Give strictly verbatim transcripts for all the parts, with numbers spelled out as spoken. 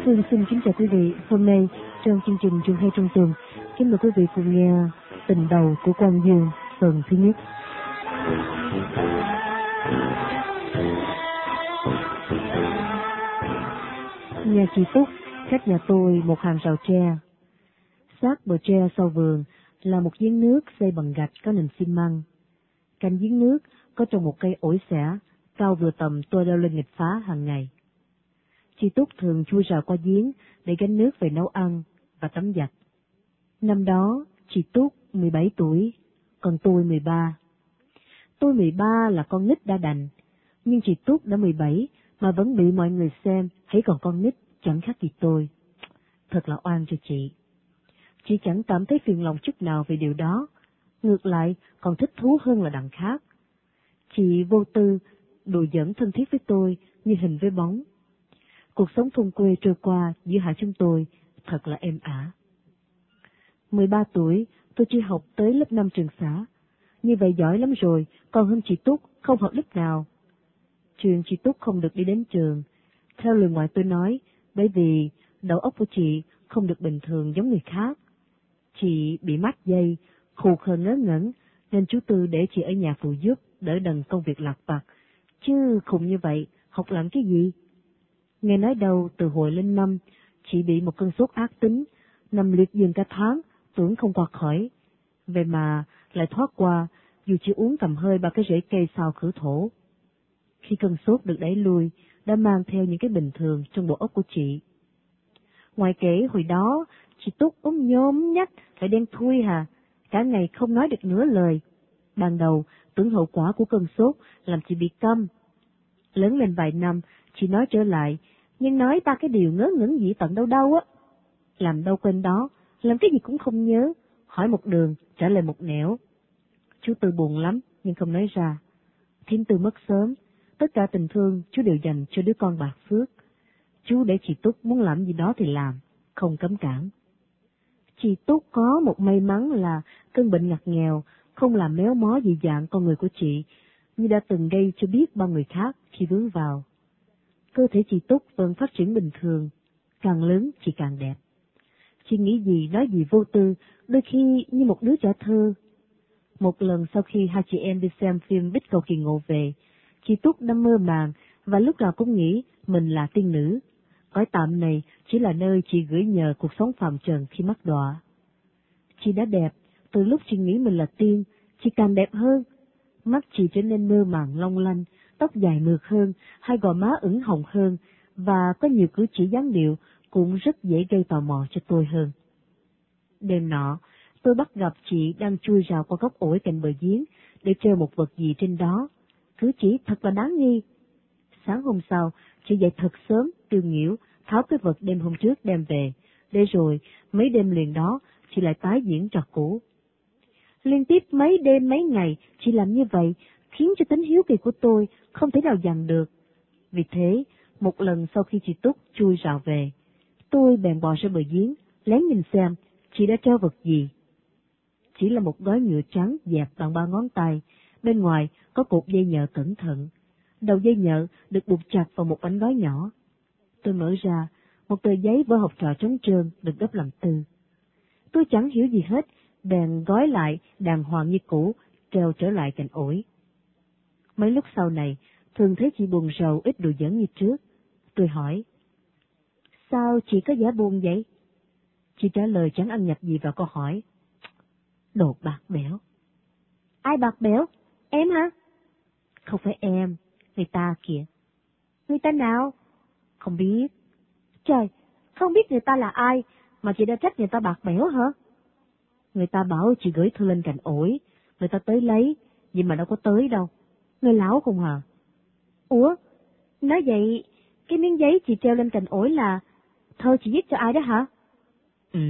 Phương xin kính chào quý vị. Hôm nay trong chương trình Trường Hay trong tuần, kính mời quý vị cùng nghe Tình Đầu của Quang Dương phần thứ nhất. Nhà chị Túc cách nhà tôi một hàng rào tre. Sát bờ tre sau vườn là một giếng nước xây bằng gạch có nền xi măng. Cạnh giếng nước có trồng một cây ổi xẻ cao vừa tầm tôi leo lên nghịch phá hàng ngày. Chị Túc thường chui rào qua giếng để gánh nước về nấu ăn và tắm giặt. Năm đó, chị Túc mười bảy tuổi, còn tôi mười ba. Tôi mười ba là con nít đã đành, nhưng chị Túc đã mười bảy mà vẫn bị mọi người xem hãy còn con nít chẳng khác gì tôi. Thật là oan cho chị. Chị chẳng cảm thấy phiền lòng chút nào về điều đó, ngược lại còn thích thú hơn là đằng khác. Chị vô tư, đùa giỡn thân thiết với tôi như hình với bóng. Cuộc sống thôn quê trôi qua giữa hai chúng tôi thật là êm ả. mười ba tuổi, tôi chỉ học tới lớp năm trường xã. Như vậy giỏi lắm rồi, còn hơn chị Túc không học lớp nào. Chuyện chị Túc không được đi đến trường, theo lời ngoại tôi nói, bởi vì đầu óc của chị không được bình thường giống người khác. Chị bị mắc dây, khù khờ ngớ ngẩn, nên chú Tư để chị ở nhà phụ giúp, đỡ đần công việc lặt vặt. Chứ khùng như vậy, học làm cái gì? Nghe nói đâu từ hồi lên năm, chị bị một cơn sốt ác tính, nằm liệt giường cả tháng, tưởng không qua khỏi. Vậy mà lại thoát qua, dù chỉ uống cầm hơi ba cái rễ cây xào khử thổ. Khi cơn sốt được đẩy lui, đã mang theo những cái bình thường trong bộ óc của chị. Ngoài kể hồi đó, chị Túc ốm nhôm nhách, lại đen thui hà, cả ngày không nói được nửa lời. Ban đầu, tưởng hậu quả của cơn sốt làm chị bị câm. Lớn lên vài năm, chị nói trở lại, nhưng nói ba cái điều ngớ ngẩn dị tận đâu đâu á. Làm đâu quên đó, làm cái gì cũng không nhớ, hỏi một đường, trả lời một nẻo. Chú Tư buồn lắm, nhưng không nói ra. Thím Tư mất sớm, tất cả tình thương chú đều dành cho đứa con bạc phước. Chú để chị Túc muốn làm gì đó thì làm, không cấm cản. Chị Túc có một may mắn là cơn bệnh ngặt nghèo, không làm méo mó dị dạng con người của chị, như đã từng gây cho biết bao người khác khi vướng vào. Cơ thể chị Túc vẫn phát triển bình thường, càng lớn chị càng đẹp. Chị nghĩ gì nói gì vô tư, đôi khi như một đứa trẻ thơ. Một lần sau khi hai chị em đi xem phim Bích Cầu Kỳ Ngộ về, chị Túc đã mơ màng và lúc nào cũng nghĩ mình là tiên nữ. Cõi tạm này chỉ là nơi chị gửi nhờ cuộc sống phàm trần khi mắc đọa. Chị đã đẹp, từ lúc chị nghĩ mình là tiên, chị càng đẹp hơn. Mắt chị trở nên mơ màng long lanh, tóc dài mượt hơn, hai gò má ửng hồng hơn, và có nhiều cử chỉ dáng điệu cũng rất dễ gây tò mò cho tôi hơn. Đêm nọ, tôi bắt gặp chị đang chui rào qua gốc ổi cạnh bờ giếng để treo một vật gì trên đó. Cử chỉ thật là đáng nghi. Sáng hôm sau, chị dậy thật sớm, tiêu nghỉu, tháo cái vật đêm hôm trước đem về, để rồi mấy đêm liền đó chị lại tái diễn trò cũ. Liên tiếp mấy đêm mấy ngày chị làm như vậy khiến cho tính hiếu kỳ của tôi không thể nào dằn được. Vì thế, một lần sau khi chị Túc chui rào về, tôi bèn bò ra bờ giếng, lén nhìn xem chị đã treo vật gì. Chỉ là một gói nhựa trắng dẹp bằng ba ngón tay, bên ngoài có cột dây nhợ cẩn thận. Đầu dây nhợ được buộc chặt vào một bánh gói nhỏ. Tôi mở ra, một tờ giấy vở học trò trống trơn được gấp làm tư. Tôi chẳng hiểu gì hết, bèn gói lại đàng hoàng như cũ, treo trở lại cạnh ổi. Mấy lúc sau này, thường thấy chị buồn rầu ít đùa giỡn như trước. Tôi hỏi, sao chị có vẻ buồn vậy? Chị trả lời chẳng ăn nhập gì vào câu hỏi. Đồ bạc bẽo. Ai bạc bẽo? Em hả? Không phải em, người ta kìa. Người ta nào? Không biết. Trời, không biết người ta là ai, mà chị đã trách người ta bạc bẽo hả? Người ta bảo chị gửi thư lên cạnh ổi, người ta tới lấy, nhưng mà đâu có tới đâu. Người láo không hả? Ủa, nói vậy, cái miếng giấy chị treo lên cạnh ổi là thơ chị viết cho ai đó hả? Ừ.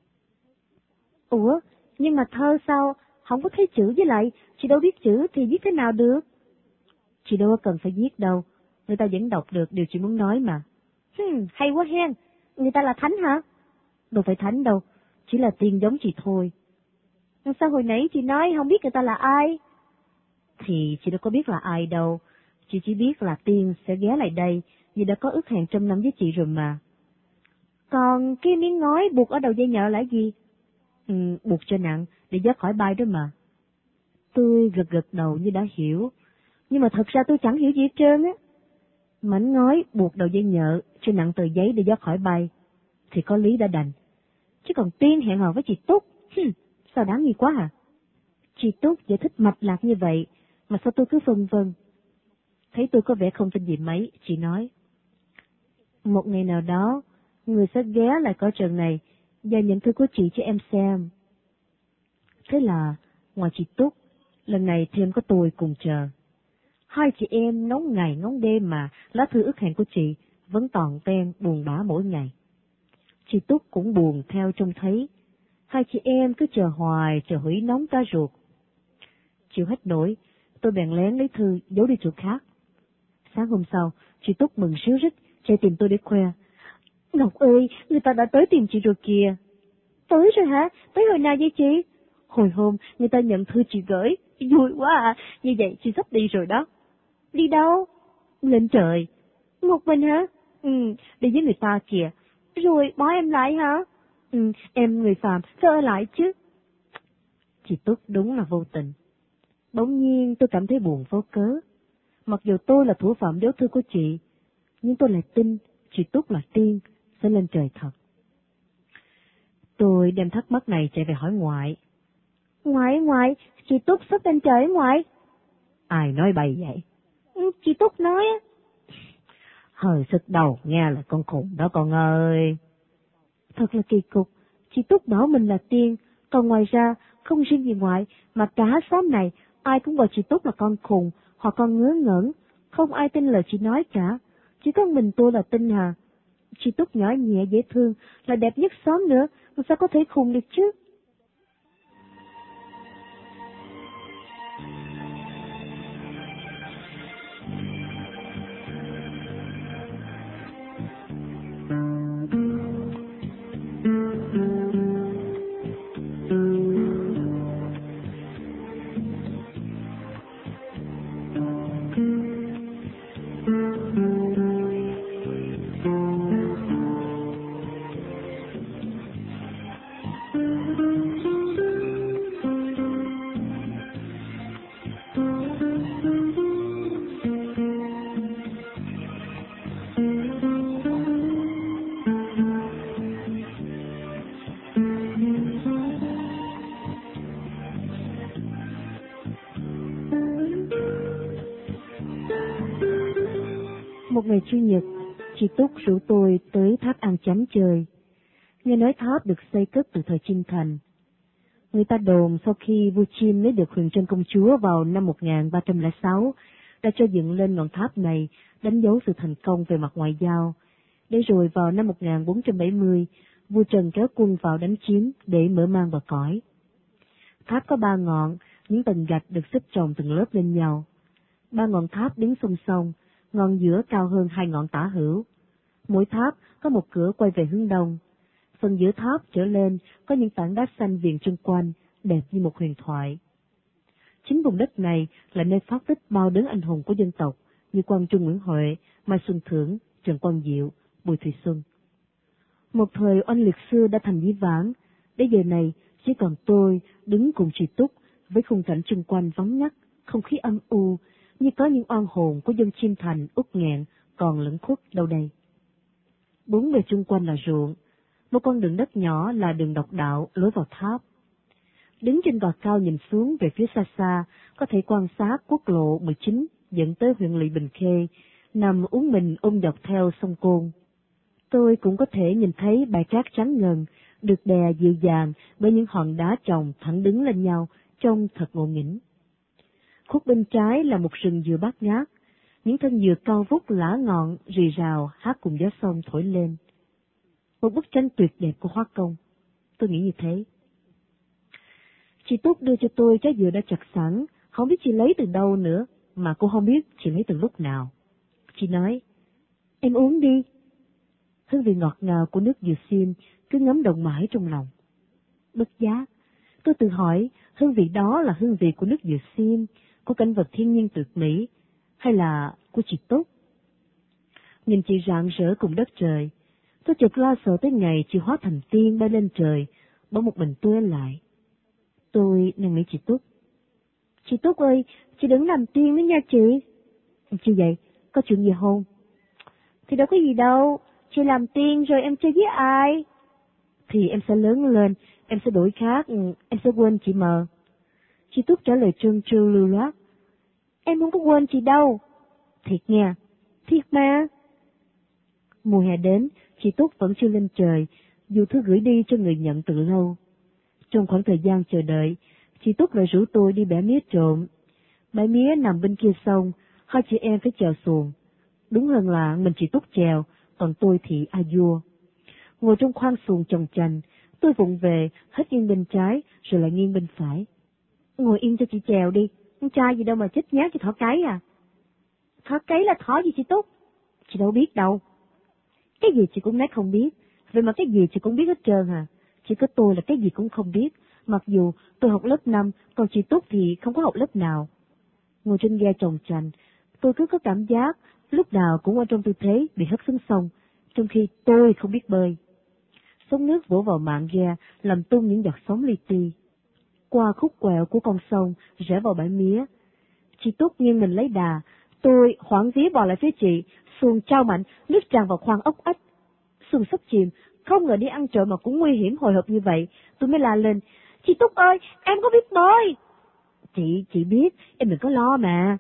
Ủa, nhưng mà thơ sao không có thấy chữ, với lại chị đâu biết chữ thì viết thế nào được? Chị đâu có cần phải viết đâu, người ta vẫn đọc được điều chị muốn nói mà. Hmm, hay quá hen, người ta là thánh hả? Đâu phải thánh đâu, chỉ là tiên giống chị thôi. Sao hồi nãy chị nói không biết người ta là ai? Thì chị đâu có biết là ai đâu, chị chỉ biết là tiên sẽ ghé lại đây vì đã có ước hẹn trăm năm với chị rồi mà. Còn cái miếng ngói buộc ở đầu dây nhợ là gì? Ừ, buộc cho nặng, để gió khỏi bay đó mà. Tôi gật gật đầu như đã hiểu, nhưng mà thật ra tôi chẳng hiểu gì hết trơn á. Mảnh ngói buộc đầu dây nhợ cho nặng tờ giấy để gió khỏi bay, thì có lý đã đành. Chứ còn Tiên hẹn hò với chị Túc, hừm, sao đáng nghi quá à? Chị Túc giải thích mạch lạc như vậy, mà sao tôi cứ phân vân. Thấy tôi có vẻ không tin gì mấy, chị nói. Một ngày nào đó, người sẽ ghé lại cõi trần này và nhận thư của chị cho em xem. Thế là, ngoài chị Túc, lần này thêm có tôi cùng chờ. Hai chị em ngóng ngày ngóng đêm mà lá thư ước hẹn của chị vẫn toàn ten buồn bã mỗi ngày. Chị Túc cũng buồn theo trông thấy. Hai chị em cứ chờ hoài, chờ hủy nóng cả ruột. Chịu hết nổi, tôi bèn lén lấy thư giấu đi chỗ khác. Sáng hôm sau, chị Túc mừng ríu rít chạy tìm tôi để khoe. Ngọc ơi, người ta đã tới tìm chị rồi kìa. Tới rồi hả? Tới hồi nào vậy chị? Hồi hôm, người ta nhận thư chị gửi. Vui quá à, như vậy chị sắp đi rồi đó. Đi đâu? Lên trời. Một mình hả? Ừ, đi với người ta kìa. Rồi bỏ em lại hả? Ừ, em người phàm, phải ở lại chứ. Chị Túc đúng là vô tình. Bỗng nhiên tôi cảm thấy buồn vô cớ. Mặc dù tôi là thủ phạm giấu thư của chị, nhưng tôi lại tin chị Túc là tiên, sẽ lên trời thật. Tôi đem thắc mắc này chạy về hỏi ngoại. Ngoại, ngoại, chị Túc sắp lên trời ngoại. Ai nói bậy vậy? Ừ, chị Túc nói á. Hơi sức đầu nghe là con khùng đó con ơi. Thật là kỳ cục, chị Túc bảo mình là tiên, còn ngoài ra không riêng gì ngoại mà cả xóm này ai cũng gọi chị Túc là con khùng hoặc con ngớ ngẩn, không ai tin lời chị nói cả, chỉ có mình tôi là tin hà. Chị Túc nhỏ nhẹ dễ thương, là đẹp nhất xóm nữa, sao có thể khùng được chứ? Một ngày Chủ nhật, chị Túc rủ tôi tới tháp An Chánh chơi. Nghe nói tháp được xây cất từ thời Chiêm Thành. Người ta đồn sau khi vua Chiêm lấy được Huyền Trân công chúa vào năm một nghìn ba trăm lẻ sáu, đã cho dựng lên ngọn tháp này đánh dấu sự thành công về mặt ngoại giao. Để rồi vào năm một nghìn bốn trăm bảy mươi, vua Trần kéo quân vào đánh chiếm để mở mang bờ cõi. Tháp có ba ngọn, những tầng gạch được xếp chồng từng lớp lên nhau. Ba ngọn tháp đứng song song, ngọn giữa cao hơn hai ngọn tả hữu. Mỗi tháp có một cửa quay về hướng đông. Phần giữa tháp trở lên có những tảng đá xanh viền chung quanh, đẹp như một huyền thoại. Chính vùng đất này là nơi phát tích bao đấng anh hùng của dân tộc, như Quang Trung Nguyễn Huệ, Mai Xuân Thưởng, Trần Quang Diệu, Bùi Thùy Xuân. Một thời oanh liệt xưa đã thành dĩ vãng, đến giờ này chỉ còn tôi đứng cùng chị Túc với khung cảnh chung quanh vắng ngắt, không khí âm u, như có những oan hồn của dân Chiêm Thành uất nghẹn còn lẫn khuất đâu đây. Bốn bề chung quanh là ruộng, một con đường đất nhỏ là đường độc đạo lối vào tháp. Đứng trên tòa cao nhìn xuống về phía xa xa, có thể quan sát quốc lộ mười chín dẫn tới huyện lỵ Bình Khê, nằm uốn mình ôm dọc theo sông Côn. Tôi cũng có thể nhìn thấy bãi cát trắng ngần, được đè dịu dàng bởi những hòn đá chồng thẳng đứng lên nhau, trông thật ngộ nghĩnh. Khúc bên trái là một rừng dừa bát ngát, những thân dừa cao vút lả ngọn rì rào hát cùng gió sông thổi lên. Một bức tranh tuyệt đẹp của Hoa Công, tôi nghĩ như thế. Chị Túc đưa cho tôi trái dừa đã chặt sẵn, không biết chị lấy từ đâu nữa, mà cô không biết chị lấy từ lúc nào. Chị nói, em uống đi. Hương vị ngọt ngào của nước dừa xiêm cứ ngấm động mãi trong lòng. Bất giác, tôi tự hỏi hương vị đó là hương vị của nước dừa xiêm, của cảnh vật thiên nhiên tuyệt mỹ, hay là của chị Túc? Nhìn chị rạng rỡ cùng đất trời, Tôi chợt lo sợ tới ngày chị hóa thành tiên bay lên trời, bỏ một mình tôi ở lại. Tôi năn nỉ chị Túc. Chị Túc ơi, chị đừng làm tiên nữa nha chị. Chị vậy, có chuyện gì không? Thì đâu có gì đâu, chị làm tiên rồi em chơi với ai? Thì em sẽ lớn lên, em sẽ đổi khác, em sẽ quên chị mờ. Chị Túc trả lời trơn tru lưu loát. Em không có quên chị đâu. Thiệt nha, thiệt mà. Mùa hè đến, chị Túc vẫn chưa lên trời, dù thư gửi đi cho người nhận từ lâu. Trong khoảng thời gian chờ đợi, chị Túc lại rủ tôi đi bẻ mía trộm. Bãi mía nằm bên kia sông, hai chị em phải chèo xuồng. Đúng hơn là mình chị Túc chèo, còn tôi thì a vua. Ngồi trong khoang xuồng chồng chành, tôi vụng về, hết nghiêng bên trái, rồi lại nghiêng bên phải. Ngồi yên cho chị chèo đi, con trai gì đâu mà chết nhát cho thỏ cái à. Thỏ cái là thỏ gì chị Túc? Chị đâu biết đâu. Cái gì chị cũng nói không biết, vậy mà cái gì chị cũng biết hết trơn à. Chỉ có tôi là cái gì cũng không biết, mặc dù tôi học lớp năm, còn chị Túc thì không có học lớp nào. Ngồi trên ghe chồng chành, tôi cứ có cảm giác lúc nào cũng ở trong tư thế bị hất xuống sông, trong khi tôi không biết bơi. Sóng nước vỗ vào mạn ghe, làm tung những giọt sóng li ti. Qua khúc quẹo của con sông, rẽ vào bãi mía. Chị Túc nghiêng mình lấy đà, tôi hoảng vía bò lại phía chị, xuồng trao mạnh, nước tràn vào khoang ốc ếch. Xuồng sắp chìm, không ngờ đi ăn trộm mà cũng nguy hiểm hồi hộp như vậy, tôi mới la lên. Chị Túc ơi, em có biết bơi. Chị, chị biết, em đừng có lo mà.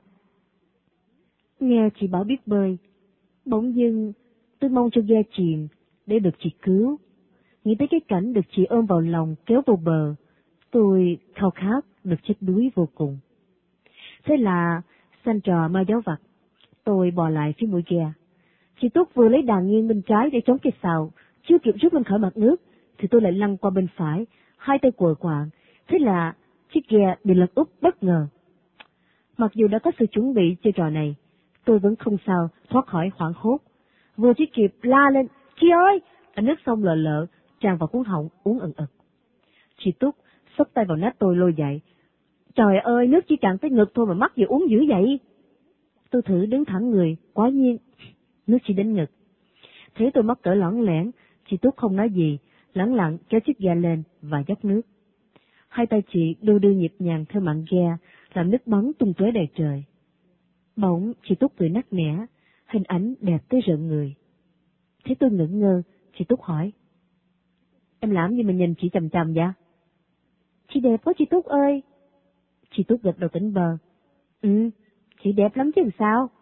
Nghe chị bảo biết bơi, bỗng dưng tôi mong cho ghe chìm để được chị cứu. Nghĩ tới cái cảnh được chị ôm vào lòng kéo vào bờ, tôi khao khát được chết đuối vô cùng. Thế là sanh trò ma giáo vặt, tôi bò lại phía mũi ghe. Chị Túc vừa lấy đà nghiêng bên trái để chống cây sào, chưa kịp rút lên khỏi mặt nước thì tôi lại lăn qua bên phải, hai tay quờ quạng. Thế là chiếc ghe bị lật úp bất ngờ. Mặc dù đã có sự chuẩn bị chơi trò này, tôi vẫn không sao thoát khỏi hoảng hốt. Vừa chỉ kịp la lên, chị ơi, là nước sông lợ lợ tràn vào cuống họng uống ẩn ực. Chị Túc xốc tay vào nách tôi lôi dậy. Trời ơi, nước chỉ cạn tới ngực thôi mà mắc gì uống dữ vậy? Tôi thử đứng thẳng người, quả nhiên nước chỉ đến ngực. Thế tôi mắc cỡ lõng lẻn, chị Túc không nói gì, lẳng lặng kéo chiếc ghe lên và dốc nước. Hai tay chị đu đưa nhịp nhàng theo mạn ghe, làm nước bắn tung tóe đầy trời. Bỗng chị Túc cười nắc nẻ, hình ảnh đẹp tới rợn người. Thế tôi ngẩn ngơ, chị Túc hỏi. Em làm gì mà nhìn chị chằm chằm vậy? Chị đẹp quá chị Túc ơi. Chị Túc gật đầu tỉnh bờ. Ừ, chị đẹp lắm chứ sao?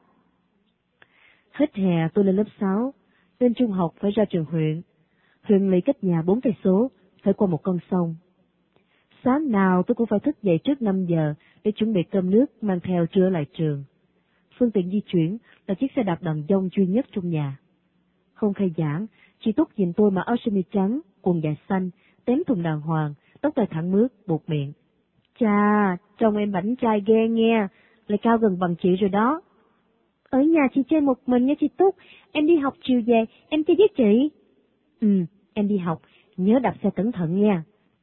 Hết hè tôi lên lớp sáu, lên trung học phải ra trường huyện. Huyện lỵ cách nhà bốn cây số, phải qua một con sông. Sáng nào tôi cũng phải thức dậy trước năm giờ để chuẩn bị cơm nước mang theo trưa lại trường. Phương tiện di chuyển là chiếc xe đạp đàn dông duy nhất trong nhà. Không khai giảng, chị Túc nhìn tôi mặc áo sơ mi trắng, quần dài xanh, tém thùng đàng hoàng, tóc tai thẳng mướt, buộc miệng. Chà, trông em bảnh trai ghê nghe, lại cao gần bằng chị rồi đó. Ở nhà chị chơi một mình nha chị Túc, em đi học chiều về, em chơi với chị. Ừ, em đi học, nhớ đạp xe cẩn thận nha.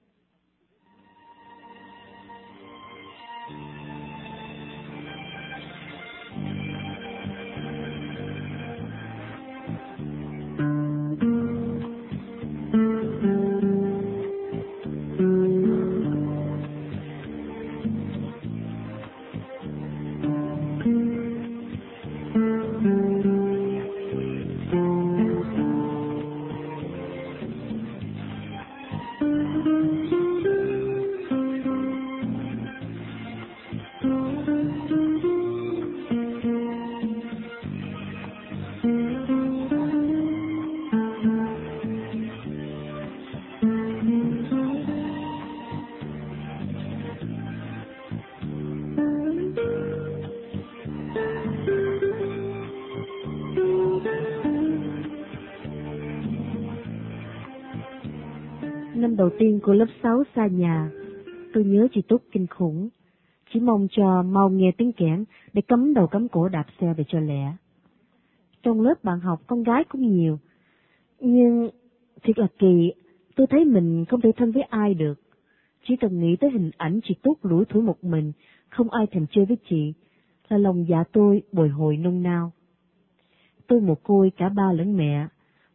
Năm đầu tiên của lớp sáu xa nhà, tôi nhớ chị Túc kinh khủng. Chỉ mong cho mau nghe tiếng kẽn để cắm đầu cắm cổ đạp xe về cho lẹ. Trong lớp bạn học con gái cũng nhiều, nhưng thiệt là kỳ, tôi thấy mình không thể thân với ai được. Chỉ cần nghĩ tới hình ảnh chị Túc lủi thủi một mình, không ai thèm chơi với chị, là lòng dạ tôi bồi hồi nôn nao. Tôi mồ côi cả ba lẫn mẹ,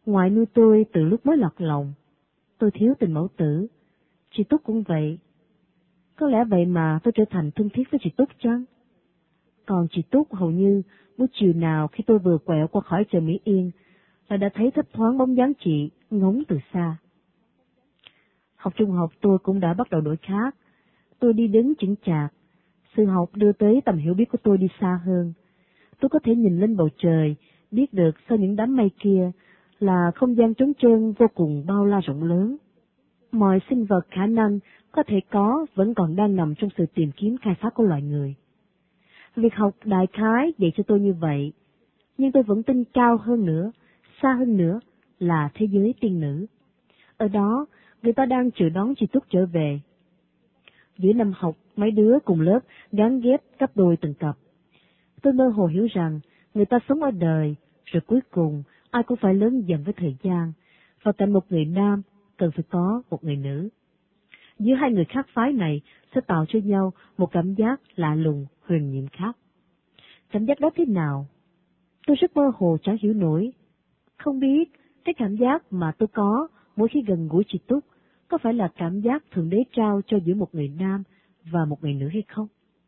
Ngoại nuôi tôi từ lúc mới lọt lòng. Tôi thiếu tình mẫu tử. Chị Túc cũng vậy. Có lẽ vậy mà tôi trở thành thân thiết với chị Túc chăng? Còn chị Túc hầu như buổi chiều nào khi tôi vừa quẹo qua khỏi chợ Mỹ Yên là đã thấy thấp thoáng bóng dáng chị ngóng từ xa. Học trung học tôi cũng đã bắt đầu đổi khác. Tôi đi đứng chững chạc. Sự học đưa tới tầm hiểu biết của tôi đi xa hơn. Tôi có thể nhìn lên bầu trời, biết được sau những đám mây kia là không gian trống trơn vô cùng bao la rộng lớn. Mọi sinh vật khả năng có thể có vẫn còn đang nằm trong sự tìm kiếm khai phá của loài người. Việc học đại khái dạy cho tôi như vậy, nhưng tôi vẫn tin cao hơn nữa, xa hơn nữa là thế giới tiên nữ. Ở đó, người ta đang chờ đón chị Túc trở về. Giữa năm học, mấy đứa cùng lớp gán ghép cặp đôi từng cặp. Tôi mơ hồ hiểu rằng người ta sống ở đời, rồi cuối cùng ai cũng phải lớn dần với thời gian, và cạnh một người nam cần phải có một người nữ. Giữa hai người khác phái này sẽ tạo cho nhau một cảm giác lạ lùng, huyền nhiệm khác. Cảm giác đó thế nào? Tôi rất mơ hồ chẳng hiểu nổi. Không biết cái cảm giác mà tôi có mỗi khi gần gũi chị Túc có phải là cảm giác Thượng Đế trao cho giữa một người nam và một người nữ hay không?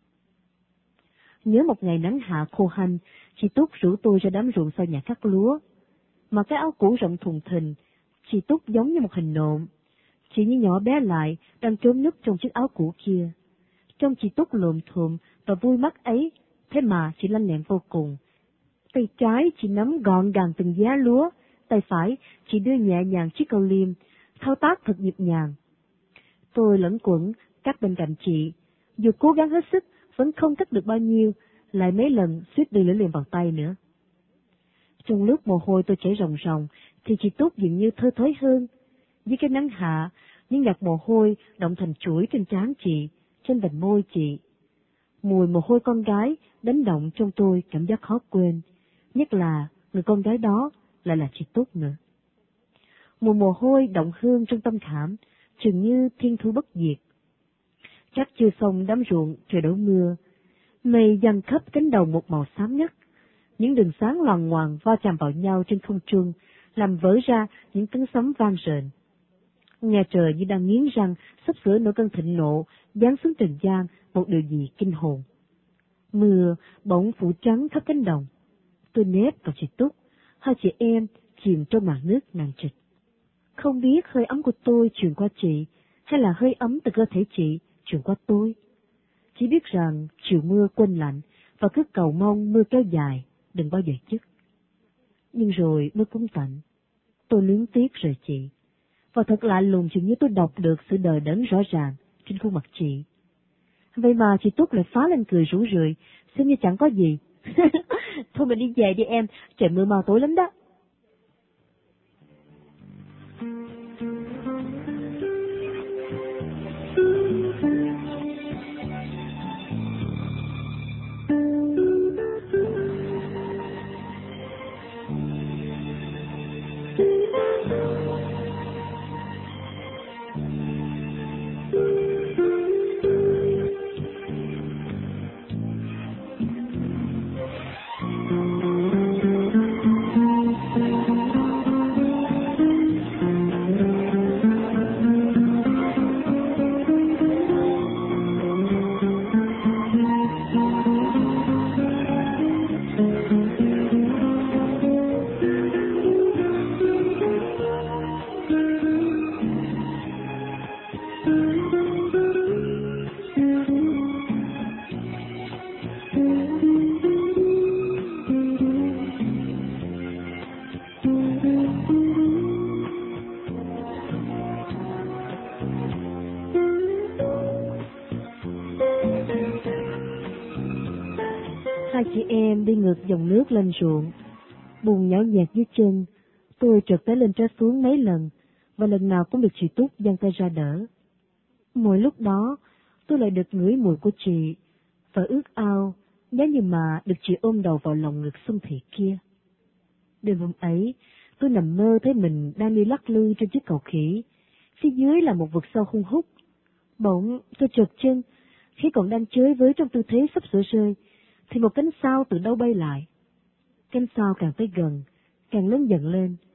Nhớ một ngày nắng hạ khô hanh, chị Túc rủ tôi ra đám ruộng sau nhà cắt lúa. Mà cái áo cũ rộng thùng thình, chị Túc giống như một hình nộm. Chị như nhỏ bé lại, đang trốn núp trong chiếc áo cũ kia. Trông chị Túc lồm thuộm và vui mắt ấy, thế mà chị lanh lẹn vô cùng. Tay trái chị nắm gọn gàng từng giá lúa, tay phải chị đưa nhẹ nhàng chiếc câu liêm, thao tác thật nhịp nhàng. Tôi lẫn quẩn cắt bên cạnh chị, dù cố gắng hết sức vẫn không cắt được bao nhiêu, lại mấy lần suýt đưa lửa liền vào tay nữa. Trong lúc mồ hôi tôi chảy ròng ròng, thì chị Túc dường như thơ thới hơn. Dưới cái nắng hạ, những giọt mồ hôi động thành chuỗi trên trán chị, trên vành môi chị. Mùi mồ hôi con gái đánh động trong tôi cảm giác khó quên, nhất là người con gái đó lại là chị Túc nữa. Mùi mồ hôi động hương trong tâm khảm, chừng như thiên thu bất diệt. Chắc chưa xong đám ruộng trời đổ mưa, mây giăng khắp cánh đồng một màu xám ngắt. Những đường sáng loằng ngoằng va chạm vào nhau trên không trung, làm vỡ ra những tiếng sấm vang rền. Nghe trời như đang nghiến răng, sắp sửa nổi cơn thịnh nộ, giáng xuống trần gian một điều gì kinh hồn. Mưa bỗng phủ trắng khắp cánh đồng. Tôi nép vào chị Túc, hai chị em chìm trong màn nước nặng trịch. Không biết hơi ấm của tôi truyền qua chị, hay là hơi ấm từ cơ thể chị truyền qua tôi. Chỉ biết rằng chiều mưa quên lạnh, và cứ cầu mong mưa kéo dài, đừng bao giờ dứt. Nhưng rồi mưa cũng tạnh. Tôi luyến tiếc rời chị. Và thật lạ lùng chừng như tôi đọc được sự đời đớn rõ ràng trên khuôn mặt chị. Vậy mà chị Túc lại phá lên cười rủ rượi, xem như chẳng có gì. Thôi mình đi về đi em, trời mưa mau tối lắm đó. Hai chị em đi ngược dòng nước lên ruộng, bùn nhão nhẹt dưới chân. Tôi trượt té lên té xuống mấy lần, và lần nào cũng được chị Túc giang tay ra đỡ. Mỗi lúc đó, tôi lại được ngửi mùi của chị, và ước ao nếu như mà được chị ôm đầu vào lòng ngực xuân thị kia. Đêm hôm ấy, tôi nằm mơ thấy mình đang đi lắc lư trên chiếc cầu khỉ, phía dưới là một vực sâu hun hút. Bỗng tôi trượt chân, khi còn đang chơi với trong tư thế sắp sửa rơi, thì một cánh sao từ đâu bay lại. Cánh sao càng tới gần, càng lớn dần lên.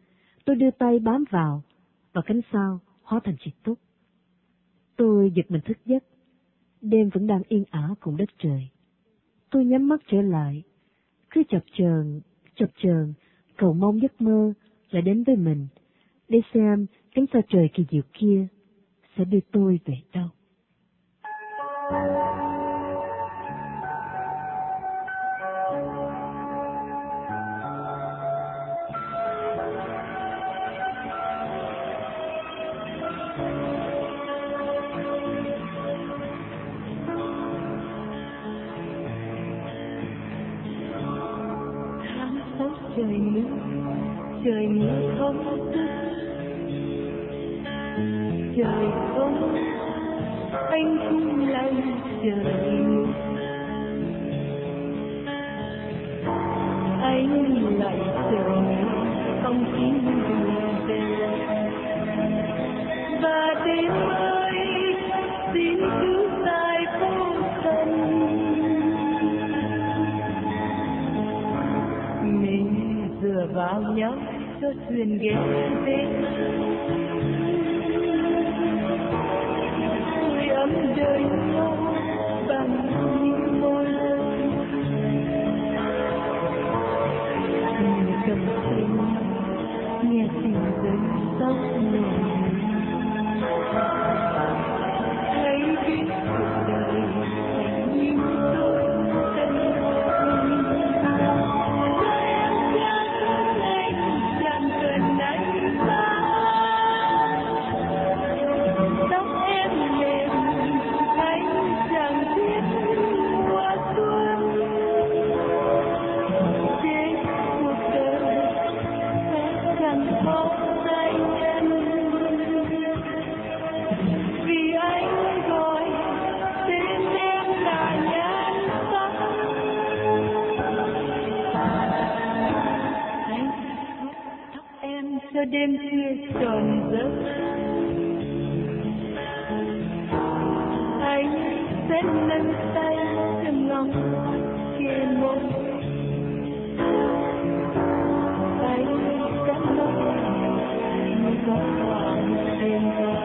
Tôi đưa tay bám vào, và cánh sau hóa thành chiếc túc. Tôi giật mình thức giấc, đêm vẫn đang yên ả cùng đất trời. Tôi nhắm mắt trở lại, cứ chập chờn, chập chờn, cầu mong giấc mơ lại đến với mình, để xem cánh sao trời kỳ diệu kia sẽ đưa tôi về đâu. Trời mưa, trời mưa không dứt, trời không, anh cũng lạnh trời mưa. Anh lại trời mưa, không tin đường về. Và đêm ơi, xin cứ dài vô tận. Mình dựa vào nhau cho thuyền ghé bên, sưởi ấm đời nhau bằng những môi hôn. Mình cầm tay nhau nghe tình rơi tóc nồng, thấy biết cuộc đời thành như tôi thân thương. Cho đêm khuya tròn giấc, anh sẽ nâng tay cho ngóng kia môi, anh sẽ nói như có khoảng đêm,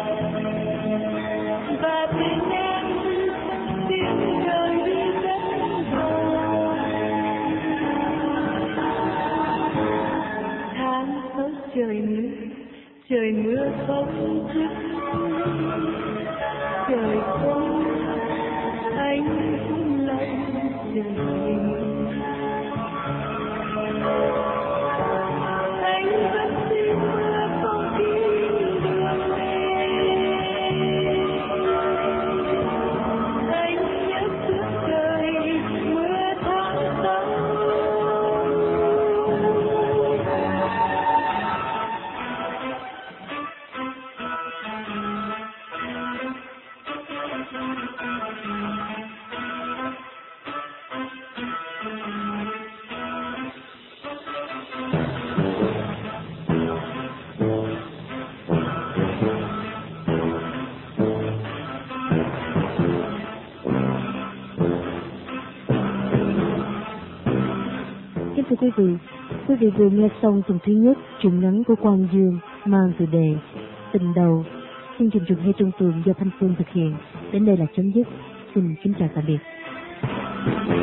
và bên em tiếng đời đi rất gần. Tháng sáu trời mưa, trời mưa không dứt, trời không, anh cũng lạnh trời mưa. Anh vẫn xin mưa không tin đường về. Anh nhớ suốt đời mưa tháng sáu. Kính thưa quý vị, quý vị vừa nghe xong phần thứ nhất truyện ngắn của Quang Dương mang tựa đề Tình Đầu. Chương trình truyện hay trong tường do Thanh Phương thực hiện. Đến đây là chấm dứt. Xin kính chào tạm biệt.